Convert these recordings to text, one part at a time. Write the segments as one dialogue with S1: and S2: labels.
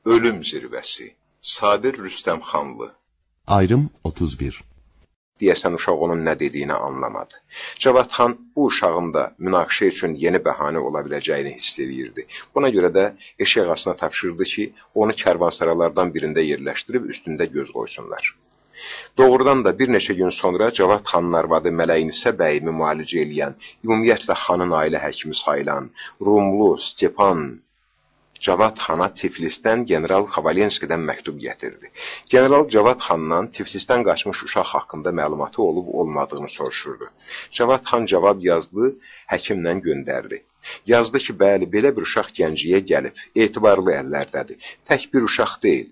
S1: Ölüm zirvəsi. Sabir Rüstəmxanlı.
S2: Ayrım 31.
S1: Deyəsən uşaq onun nə dediyini anlamadı. Cavad xan bu uşağın da münaqişə üçün yeni bəhanə ola biləcəyini hiss edirdi. Buna görə də eşək ağasına tapşırdı ki, onu kərvansaralardan birində yerləşdirib üstündə göz qoysunlar. Doğrudan da bir neçə gün sonra Cavad xanın arvadı Mələyinisə bəyimi müalicə eləyən, ümumiyyətlə xanın ailə həkimi sayılan, Rumlu Stepan Cavad xana Tiflisdən General Xavalenskidən məktub gətirdi. General Cavad xandan Tiflisdən qaçmış uşaq haqqında məlumatı olub-olmadığını soruşurdu. Cavad xan cavab yazdı, həkimlə göndərdi. Yazdı ki, bəli, belə bir uşaq Gəncəyə gəlib, etibarlı əllərdədir. Tək bir uşaq deyil.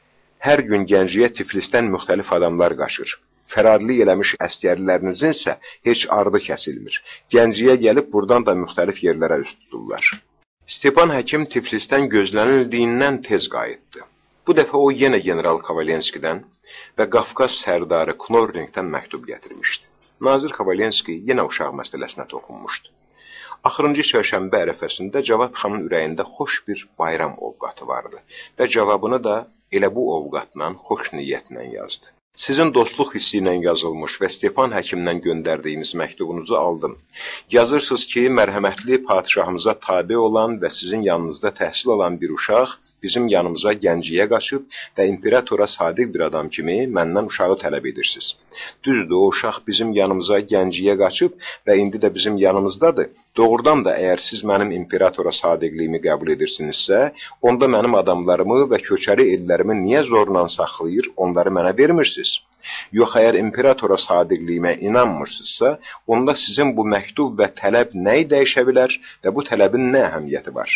S1: Hər gün Gəncəyə Tiflisdən müxtəlif adamlar qaçır. Fərarlıq eləmiş əsgərlərinizin isə heç ardı kəsilmir. Gəncəyə gəlib buradan da müxtəlif yerlərə üst tuturlar. Stepan həkim Tiflisdən gözlənildiyindən tez qayıtdı. Bu dəfə o yenə General Xavalenskidən və Qafqaz sərdarı Knorringdən məktub gətirmişdi. Nazir Xavalenski yenə uşaq məsələsinə toxunmuşdu. Axırıncı çərşənbə ərəfəsində Cavad xanın ürəyində xoş bir bayram ovqatı vardı və cavabını da elə bu ovqatla, xoş niyyətlə yazdı. Sizin dostluq hissi ilə yazılmış və Stepan həkimdən göndərdiyiniz məktubunuzu aldım. Yazırsınız ki, mərhəmətli padişahımıza tabe olan və sizin yanınızda təhsil alan bir uşaq bizim yanımıza Gəncəyə qaçıb və imperatora sadiq bir adam kimi məndən uşağı tələb edirsiniz. Düzdür, o uşaq bizim yanımıza Gəncəyə qaçıb və indi də bizim yanımızdadır. Doğrudan da əgər siz mənim imperatora sadiqliyimi qəbul edirsinizsə, onda mənim adamlarımı və köçəri ellərimi niyə zorla saxlayır, onları mənə vermirsiniz? Yox, əgər imperatora sadiqliyimə inanmırsınızsa, onda sizin bu məktub və tələb nəyi dəyişə bilər və bu tələbin nə əhəmiyyəti var?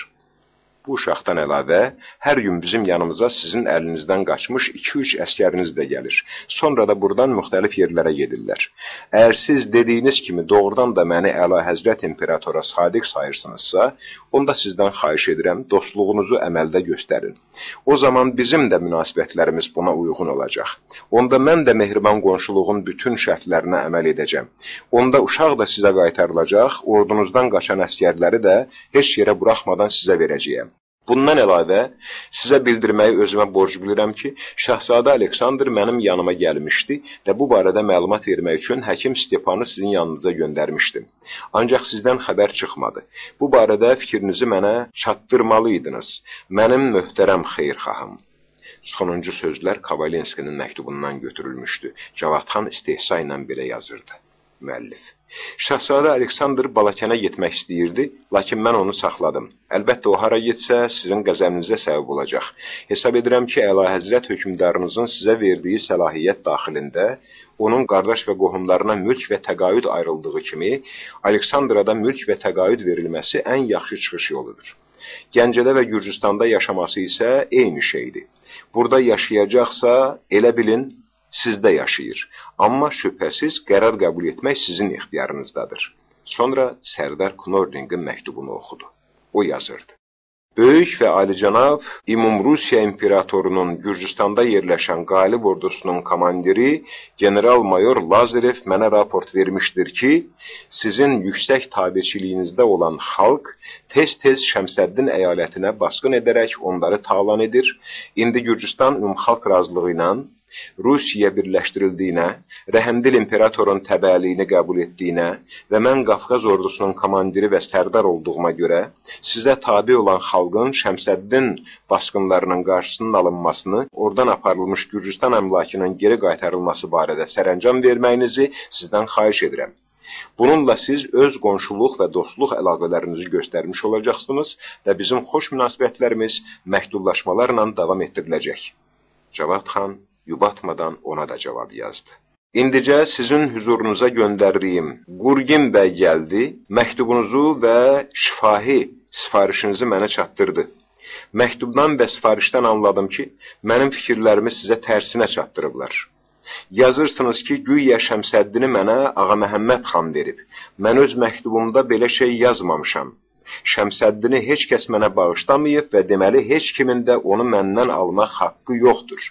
S1: Bu uşaqdan əlavə, hər gün bizim yanımıza sizin əlinizdən qaçmış 2-3 əskəriniz də gəlir. Sonra da buradan müxtəlif yerlərə gedirlər. Əgər siz dediyiniz kimi doğrudan da məni Əlahəzrət İmperatora sadiq sayırsınızsa, onda sizdən xahiş edirəm, dostluğunuzu əməldə göstərin. O zaman bizim də münasibətlərimiz buna uyğun olacaq. Onda mən də mehriban qonşuluğun bütün şərtlərinə əməl edəcəm. Onda uşaq da sizə qaytarılacaq, ordunuzdan qaçan əskərləri də heç yerə buraxmadan sizə verəcəyəm. Bundan əlavə, sizə bildirməyi özümə borc bilirəm ki, Şahzadə Aleksandr mənim yanıma gəlmişdi və bu barədə məlumat vermək üçün həkim Stepanı sizin yanınıza göndərmişdim. Ancaq sizdən xəbər çıxmadı. Bu barədə fikrinizi mənə çatdırmalıydınız. Mənim möhtərəm xeyirxahım. Sonuncu sözlər Xavalenskinin məktubundan götürülmüşdü. Cavad xan istehza ilə belə yazırdı. Müəllif. Şahzadə Aleksandr Balakənə getmək istəyirdi, lakin mən onu saxladım. Əlbəttə, o hara getsə, sizin qəzəbinizə səbəb olacaq. Hesab edirəm ki, Əlahəzrət hökmdarınızın sizə verdiyi səlahiyyət daxilində, onun qardaş və qohumlarına mülk və təqaüd ayrıldığı kimi, Aleksandra da mülk və təqaüd verilməsi ən yaxşı çıxış yoludur. Gəncədə və Gürcüstanda yaşaması isə eyni şeydir. Burada yaşayacaqsa, elə bilin, sizdə yaşayır. Amma şübhəsiz qərar qəbul etmək sizin ixtiyarınızdadır. Sonra Sərdar Knorringin məktubunu oxudu. O yazırdı. Böyük və alicənab Ümumrusiya İmperatorunun Gürcüstanda yerləşən qalib ordusunun komandiri General-Mayor Lazarev mənə raport vermişdir ki, sizin yüksək tabeçiliyinizdə olan xalq tez-tez Şəmsəddin əyalətinə basqın edərək onları talan edir. İndi Gürcüstan ümumxalq razılığı ilə Rusiya birləşdirildiyinə, rəhəmdil imperatorun təbəəliyini qəbul etdiyinə və mən Qafqaz ordusunun komandiri və sərdar olduğuma görə sizə tabi olan xalqın Şəmsəddin basqınlarının qarşısının alınmasını, oradan aparılmış Gürcüstan əmlakının geri qaytarılması barədə sərəncam verməyinizi sizdən xahiş edirəm. Bununla siz öz qonşuluq və dostluq əlaqələrinizi göstərmiş olacaqsınız və bizim xoş münasibətlərimiz məktublaşmalarla davam etdiriləcək. Cavad xan yubatmadan ona da cavab yazdı. İndicə sizin hüzurunuza göndərdiyim Qurgin bəy gəldi, məktubunuzu və şifahi sifarişinizi mənə çatdırdı. Məktubdan və sifarişdən anladım ki, mənim fikirlərimi sizə tərsinə çatdırıblar. Yazırsınız ki, güya Şəmsəddini mənə Ağa Məhəmməd xan verib. Mən öz məktubumda belə şey yazmamışam. Şəmsəddini heç kəs mənə bağışlamayıb və deməli heç kimin də onu məndən almaq haqqı yoxdur.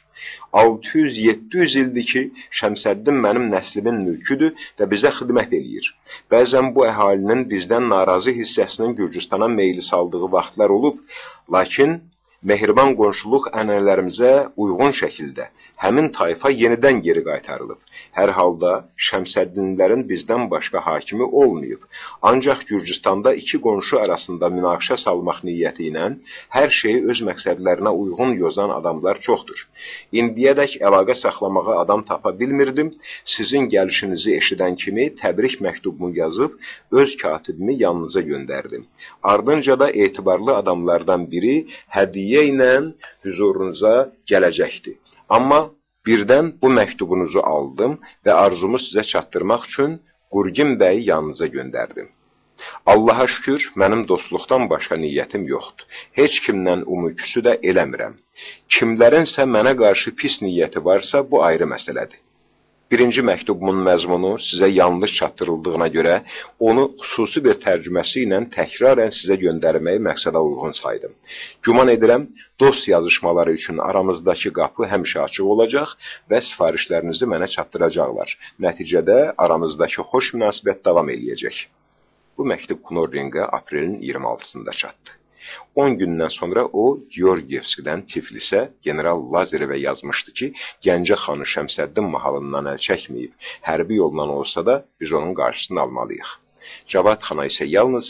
S1: 600-700 ildir ki, Şəmsəddin mənim nəslimin mülküdür və bizə xidmət eləyir. Bəzən bu əhalinin bizdən narazı hissəsinin Gürcüstana meyli saldığı vaxtlar olub, lakin Mehriban qonşuluq ənənələrimizə uyğun şəkildə həmin tayfa yenidən geri qaytarılıb. Hər halda Şəmsəddinlərin bizdən başqa hakimi olmayıb. Ancaq Gürcüstanda iki qonşu arasında münaqişə salmaq niyyəti ilə hər şeyi öz məqsədlərinə uyğun yozan adamlar çoxdur. İndiyədək əlaqə saxlamağa adam tapa bilmirdim. Sizin gəlişinizi eşidən kimi təbrik məktubumu yazıb öz katibimi yanınıza göndərdim. Ardınca da etibarlı adamlardan biri hədiyyə ilə hüzurunuza gələcəkdi. Amma birdən bu məktubunuzu aldım və arzumu sizə çatdırmaq üçün Qurgin bəyi yanınıza göndərdim. Allaha şükür, mənim dostluqdan başqa niyyətim yoxdur. Heç kimdən umuküsü də eləmirəm. Kimlərinsə mənə qarşı pis niyyəti varsa, bu ayrı məsələdir. Birinci məktubumun məzmunu sizə yanlış çatdırıldığına görə, onu xüsusi bir tərcüməsi ilə təkrarən sizə göndərməyi məqsədə uyğun saydım. Güman edirəm, dost yazışmaları üçün aramızdakı qapı həmişə açıq olacaq və sifarişlərinizi mənə çatdıracaqlar. Nəticədə aramızdakı xoş münasibət davam eləyəcək. Bu məktub Knorringə aprelin 26-sında çatdı. 10 gündən sonra o, Georgiyevskidən Tiflisə general Lazarevə yazmışdı ki, Gəncə xanı Şəmsəddin mahalından əl çəkməyib, hərbi yolla olsa da biz onun qarşısını almalıyıq. Cavad xana isə yalnız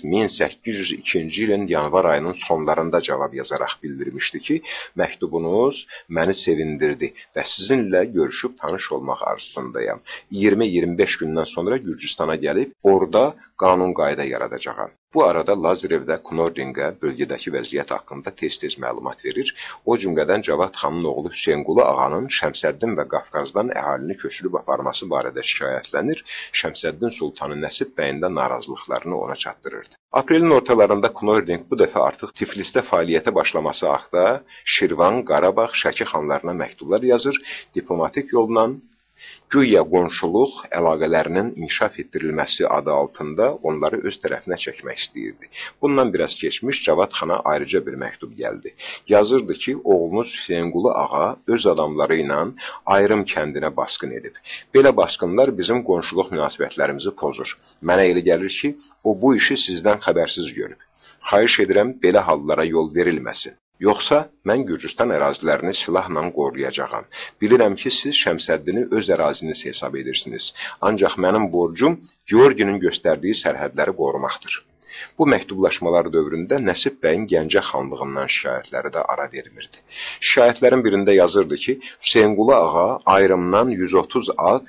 S1: 1802-ci ilin yanvar ayının sonlarında cavab yazaraq bildirmişdi ki, məktubunuz məni sevindirdi və sizinlə görüşüb tanış olmaq arzusundayam. 20-25 gündən sonra Gürcüstana gəlib, orada qanun qayda yaradacağam. Bu arada Lazarev də Knorringə bölgədəki vəziyyət haqqında tez-tez məlumat verir. O cümlədən Cavad xanın oğlu Hüseynqulu ağanın Şəmsəddin və Qafqazdan əhalini köçürüb aparması barədə şikayətlənir. Şəmsəddin Sultanı Nəsib bəyin də narazılıqlarını ona çatdırırdı. Aprelin ortalarında Knorring bu dəfə artıq Tiflisdə fəaliyyətə başlaması haqda Şirvan, Qarabağ, Şəki xanlarına məktublar yazır, diplomatik yolla güya qonşuluq əlaqələrinin inkişaf etdirilməsi adı altında onları öz tərəfinə çəkmək istəyirdi. Bundan biraz keçmiş Cavad xana ayrıca bir məktub gəldi. Yazırdı ki, oğlunuz Hüseynqulu ağa öz adamları ilə Ayrım kəndinə basqın edib. Belə basqınlar bizim qonşuluq münasibətlərimizi pozur. Mənə elə gəlir ki, o bu işi sizdən xəbərsiz görüb. Xahiş edirəm, belə hallara yol verilməsin. Yoxsa mən Gürcüstan ərazilərini silahla qoruyacağam. Bilirəm ki, siz Şəmsəddini öz əraziniz hesab edirsiniz. Ancaq mənim borcum Georginin göstərdiyi sərhədləri qorumaqdır. Bu məktublaşmalar dövründə Nəsib bəyin Gəncə xanlığından şikayətləri də ara vermirdi. Şikayətlərin birində yazırdı ki, Hüseynqulu ağa Ayrımdan 130 at,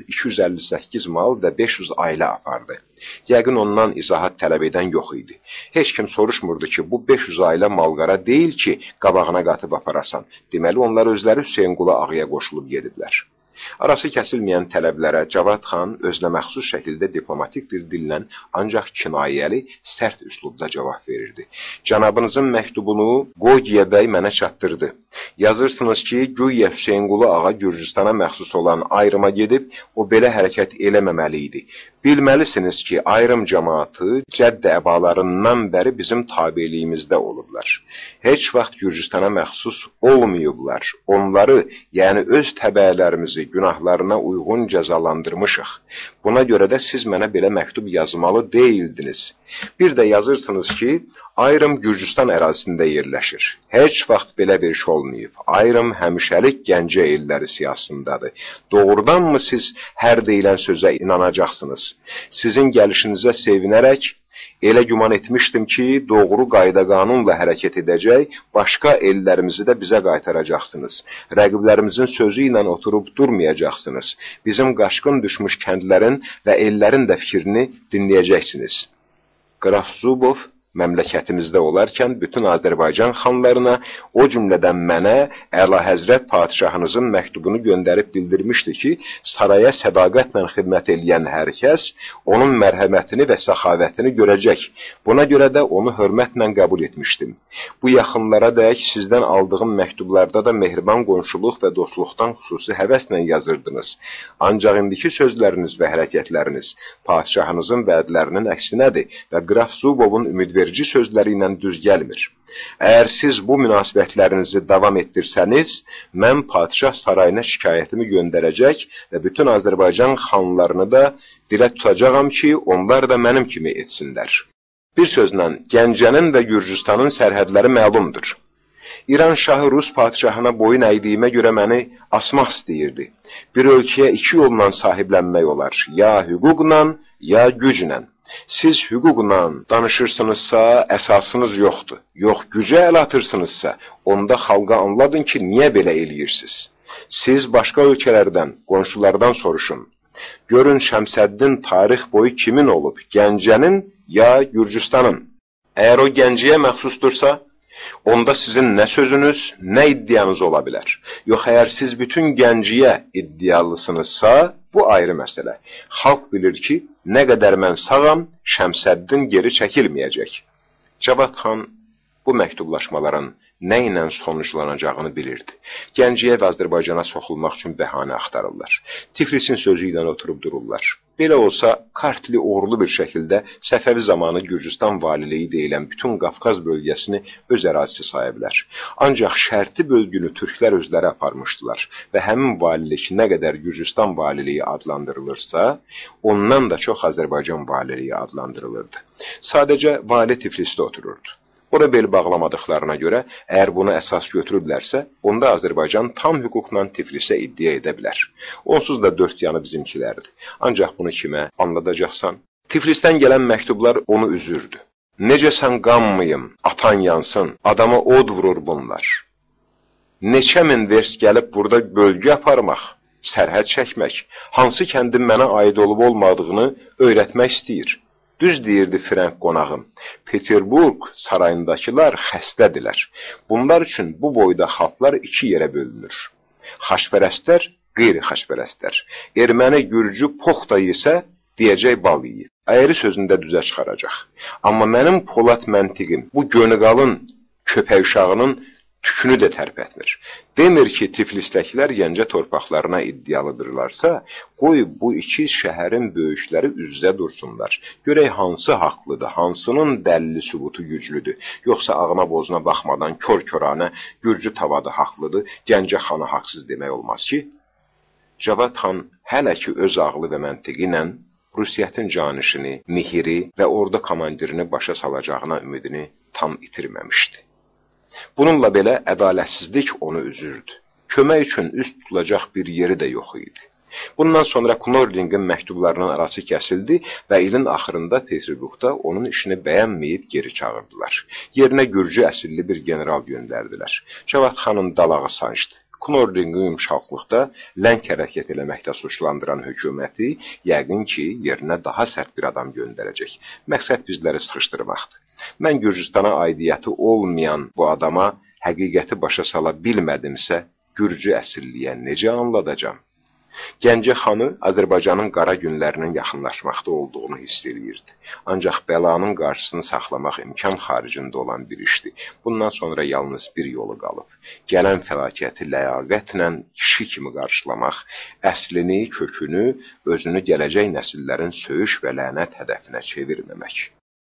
S1: 258 mal və 500 ailə apardı. Yəqin ondan izahat tələb edən yox idi. Heç kim soruşmurdu ki, bu 500 ailə malqara deyil ki, qabağına qatıb aparasan. Deməli, onlar özləri Hüseynqulu ağaya qoşulub gediblər. Arası kəsilməyən tələblərə Cavad xan özünə məxsus şəkildə diplomatik bir dillə, ancaq kinayəli, sərt üslubda cavab verirdi. Cənabınızın məktubunu Qogiyə bəy mənə çatdırdı. Yazırsınız ki, güya Hüseynqulu ağa Gürcüstana məxsus olan Ayrıma gedib, o belə hərəkət eləməməli idi. Bilməlisiniz ki, Ayrım cəmaatı cəddə əbalarından bəri bizim tabeliyimizdə olublar. Heç vaxt Gürcüstana məxsus olmayıblar. Onları, yəni öz təbəələrimizi günahlarına uyğun cəzalandırmışıq. Buna görə də siz mənə belə məktub yazmalı deyildiniz. Bir də yazırsınız ki, Ayrım Gürcüstan ərazisində yerləşir. Heç vaxt belə bir iş olmayıb. Ayrım həmişəlik Gəncə elləri siyasındadır. Doğrudanmı siz hər deyilən sözə inanacaqsınız? Sizin gəlişinizə sevinərək, elə güman etmişdim ki, doğru qayda qanunla hərəkət edəcək, başqa ellərimizi də bizə qaytaracaqsınız. Rəqiblərimizin sözü ilə oturub durmayacaqsınız. Bizim qaşqın düşmüş kəndlərin və ellərin də fikrini dinləyəcəksiniz. Qraf Zubov məmləkətimizdə olarkən bütün Azərbaycan xanlarına, o cümlədən mənə Əlahəzrət padişahınızın məktubunu göndərib bildirmişdi ki, saraya sədaqətlə xidmət eləyən hər kəs onun mərhəmətini və səxavətini görəcək. Buna görə də onu hörmətlə qəbul etmişdim. Bu yaxınlara dək sizdən aldığım məktublarda da mehriban qonşuluq və dostluqdan xüsusi həvəslə yazırdınız. Ancaq indiki sözləriniz və hərəkətləriniz padişahınızın vədlərinin əksinədir və Qraf Zubovun ümidverici sözləri ilə düz gəlmir. Əgər siz bu münasibətlərinizi davam etdirsəniz, mən padişah sarayına şikayətimi göndərəcək və bütün Azərbaycan xanlarını da dilə tutacağam ki, onlar da mənim kimi etsinlər. Bir sözlə, Gəncənin və Gürcüstanın sərhədləri məlumdur. İran şahı Rus padişahına boyun əydiyimə görə məni asmaq istəyirdi. Bir ölkəyə iki yolla sahiblənmək olar, ya hüquqla, ya güclə. Siz hüquqla danışırsınızsa, əsasınız yoxdur. Yox, gücə əl atırsınızsa, onda xalqa anladın ki, niyə belə eləyirsiniz? Siz başqa ölkələrdən, qonşulardan soruşun. Görün Şəmsəddin tarix boyu kimin olub, Gəncənin ya Gürcüstanın? Əgər o Gəncəyə məxsusdursa, onda sizin nə sözünüz, nə iddianız ola bilər. Yox, əgər siz bütün Gəncəyə iddialısınızsa, bu ayrı məsələ. Xalq bilir ki, nə qədər mən sağam, Şəmsəddin geri çəkilməyəcək. Cavad xan bu məktublaşmaların nə ilə sonuçlanacağını bilirdi. Gəncəyə və Azərbaycana soxulmaq üçün bəhanə axtarırlar. Tiflisin sözü ilə oturub dururlar. Belə olsa, Kartli uğurlu bir şəkildə Səfəvi zamanı Gürcüstan valiliyi deyilən bütün Qafqaz bölgəsini öz ərazisi saya bilər. Ancaq şərti bölgünü türklər özləri aparmışdılar və həmin valilik nə qədər Gürcüstan valiliyi adlandırılırsa, ondan da çox Azərbaycan valiliyi adlandırılırdı. Sadəcə vali Tiflisdə otururdu. Ora bel bağlamadıqlarına görə, əgər bunu əsas götürüblərsə, onda Azərbaycan tam hüquqla Tiflisə iddia edə bilər. Onsuz da dörd yanı bizimkilərdir. Ancaq bunu kimə anladacaqsan? Tiflisdən gələn məktublar onu üzürdü. Necə sən qanmayım, atan yansın, adama od vurur bunlar. Neçə min vers gəlib burada bölgü aparmaq, sərhəd çəkmək, hansı kəndin mənə aid olub olmadığını öyrətmək istəyir. Düz deyirdi Frank qonağım. Peterburg sarayındakılar xəstədirlər. Bunlar üçün bu boyda xalqlar iki yerə bölünür. Xaçpərəstlər, qeyri-xaçpərəstlər. Erməni, gürcü, pox da yesə, deyəcək bal yiyib. Əyri sözündə düzə çıxaracaq. Amma mənim Polad məntiqim bu gönüqalın köpək uşağının tükünü də tərpətmir. Demir ki, Tiflisdəkilər Gəncə torpaqlarına iddialıdırlarsa, qoy bu iki şəhərin böyükləri üz-üzə dursunlar. Görək hansı haqlıdır, hansının dəlili sübutu güclüdür. Yoxsa ağına bozuna baxmadan kör-köranə Gürcü tavadı haqlıdır, Gəncə xanı haqsız demək olmaz ki. Cavad xan hələ ki öz ağlı və məntiqi ilə Rusiyyətin canişini, mihiri və ordu komandirini başa salacağına ümidini tam itirməmişdi. Bununla belə ədalətsizlik onu üzürdü. Kömək üçün üst tutulacaq bir yeri də yox idi. Bundan sonra Knorringin məktublarının arası kəsildi və ilin axırında Peterburqda onun işini bəyənməyib geri çağırdılar. Yerinə Gürcü əsilli bir general göndərdilər. Cavad xanın dalağı sancdı. Knorringi yumşaqlıqda ləng hərəkət eləməkdə suçlandıran hökuməti yəqin ki, yerinə daha sərt bir adam göndərəcək. Məqsəd bizləri sıxışdırmaqdır. Mən Gürcüstana aidiyyəti olmayan bu adama həqiqəti başa sala bilmədimsə, Gürcü əsilliyə necə anladacam? Gəncə xanı Azərbaycanın qara günlərinin yaxınlaşmaqda olduğunu hiss edirdi. Ancaq bəlanın qarşısını saxlamaq imkan xaricində olan bir işdir. Bundan sonra yalnız bir yolu qalıb. Gələn fəlakəti ləyaqətlə kişi kimi qarşılamaq, əslini, kökünü, özünü gələcək nəsillərin söyüş və lənət hədəfinə çevirməmək.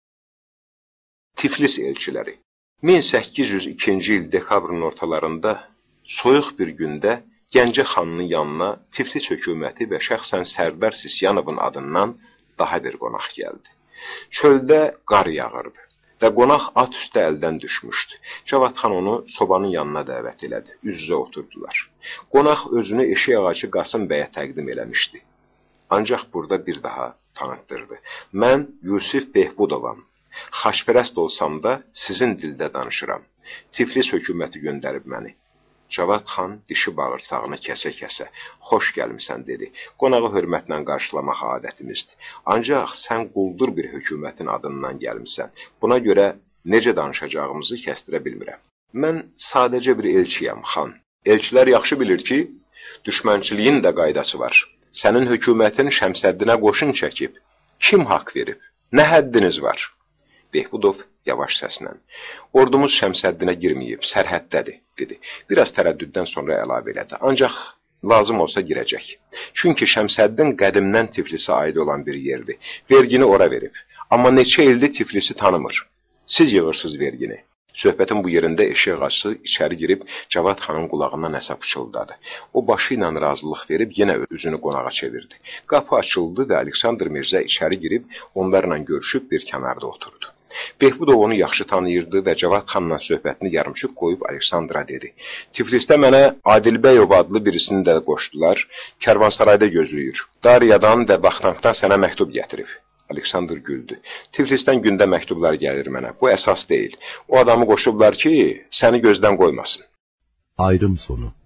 S1: Tiflis elçiləri 1802-ci il dekabrın ortalarında soyuq bir gündə Gəncə xanının yanına Tiflis hökuməti və şəxsən Sərdar Sisyanovun adından daha bir qonaq gəldi. Çöldə qar yağırdı və qonaq at üstə əldən düşmüşdü. Cavad xan onu sobanın yanına dəvət elədi. Üz-üzə oturdular. Qonaq özünü eşək ağacı Qasım bəyə təqdim eləmişdi. Ancaq burada bir daha tanıtdırdı. Mən Yusif Behbudovam. Xaçpərəst olsam da sizin dildə danışıram. Tiflis hökuməti göndərib məni. Cavad xan dişi bağırsağını kəsə-kəsə, xoş gəlmisən dedi. Qonağı hörmətlə qarşılamaq adətimizdir. Ancaq sən quldur bir hökumətin adından gəlmisən. Buna görə necə danışacağımızı kəstirə bilmirəm. Mən sadəcə bir elçiyəm, xan. Elçilər yaxşı bilir ki, düşmənçiliyin də qaydası var. Sənin hökumətin Şəmsəddinə qoşun çəkib. Kim haqq verib? Nə həddiniz var? Behbudov yavaş səslə. Ordumuz Şəmsəddinə girməyib, sərhəddədir, dedi. Biraz tərəddüddən sonra əlavə elədi. Ancaq lazım olsa girəcək. Çünki Şəmsəddin qədimdən Tiflisə aid olan bir yerdir. Vergini ora verib. Amma neçə ildir Tiflisi tanımır. Siz yığırsınız vergini. Söhbətin bu yerində eşək ağacı içəri girib Cavad xanın qulağına nəsə pıçıldadı. O başı ilə razılıq verib yenə üzünü qonağa çevirdi. Qapı açıldı və Aleksandr Mirzə içəri girib onlarla görüşüb bir kənarda oturdu. Behbudov onu yaxşı tanıyırdı və Cavad xanla söhbətini yarımçıq qoyub Aleksandra dedi. Tiflisdə mənə Adilbəyov adlı birisini də qoşdular, Kərvansarayda gözləyir. Dariyadan və Baxtankdan sənə məktub gətirib. Aleksandr güldü. Tiflisdən gündə məktublar gəlir mənə. Bu əsas deyil. O adamı qoşublar ki, səni gözdən qoymasın.
S2: Ayrım sonu.